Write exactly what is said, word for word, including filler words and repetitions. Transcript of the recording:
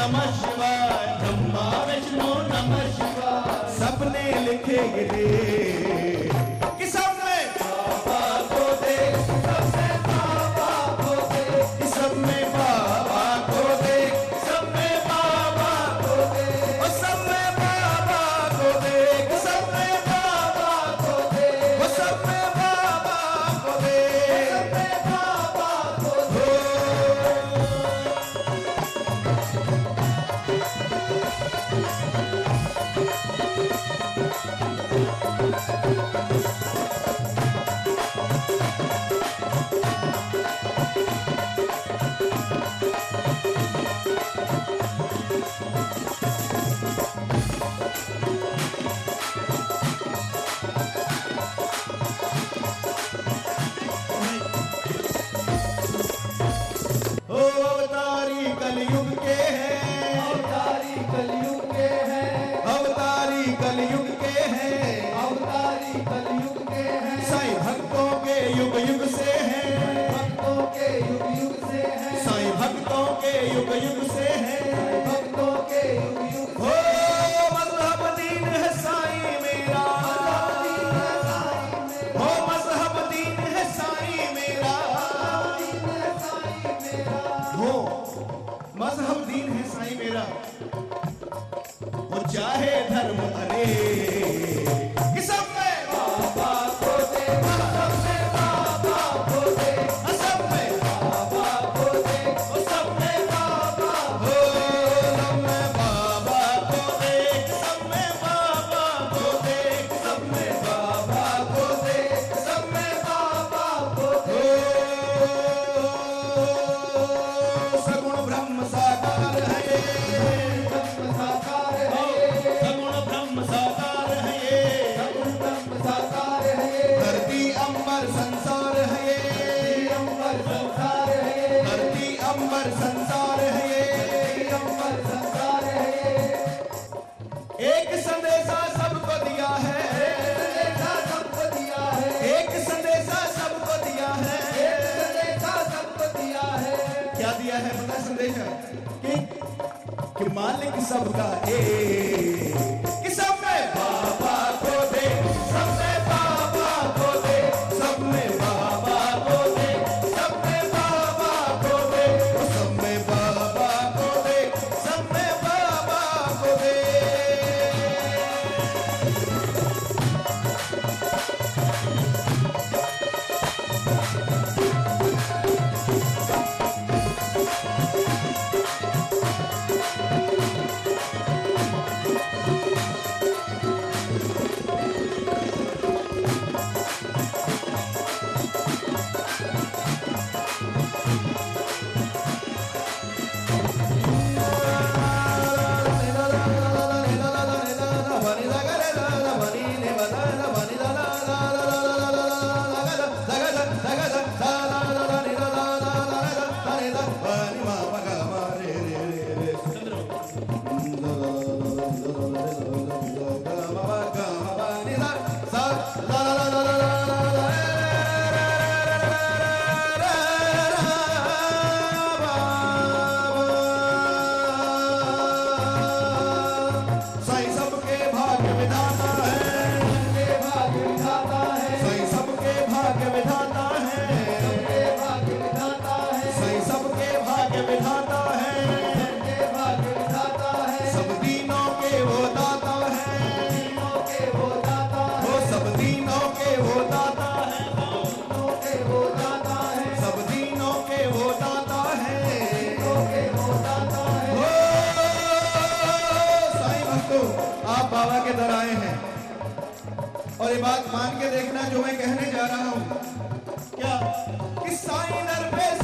नमः शिवाय, ब्रह्मा विष्णु नमः शिवाय। सबने लिखे ये कि सब में बाबा को देख, सब में बाबा को देख, सब में बाबा को देख, सब में बाबा को देख, और सब में बाबा को देख, सब में बाबा को देख, और सब में बाबा को देख, सब में बाबा को देख। अवतारी कलयुग के हैं, अवतारी कलयुग के हैं, अवतारी कलयुग के हैं, अवतारी कलयुग के हैं। साईं भक्तों के युग युग से हैं, भक्तों के युग युग से हैं, साईं भक्तों के युग युग से हैं, भक्तों के युग युग। हो मजहब दीन है साईं मेरा, हो मजहब दीन है साईं मेरा, हो मजहब दीन है साईं मेरा। वो चाहे धर्म अरे कि सब में बाबा को दे, सब में बाबा को दे, सब में बाबा को दे, सब में बाबा हो, सब में बाबा को दे, सब में बाबा को दे, सब में बाबा को दे, सब में बाबा को दे। सगुण ब्रह्म साकार है ये, ब्रह्म साकार है ये, सगुण ब्रह्म साकार है ये, सगुण ब्रह्म साकार है ये। धरती अंबर संसार है ये, अंबर संसार है ये, धरती अंबर संसार है ये, अंबर संसार है ये। एक संदेशा सबको दिया है, एक संदेशा सबको दिया है, एक संदेशा सबको दिया है, एक संदेशा सबको दिया है। क्या दिया है पता संदेशा कि कि मालिक सबका एक, कि सब में बाबा को दे, सब में बाबा को दे, सब में बाबा को दे, सब में बाबा को दे, सब में बाबा को दे, सब में बाबा को दे। आप बाबा के दर आए हैं और ये बात मान के देखना जो मैं कहने जा रहा हूं, क्या कि साईं दर पे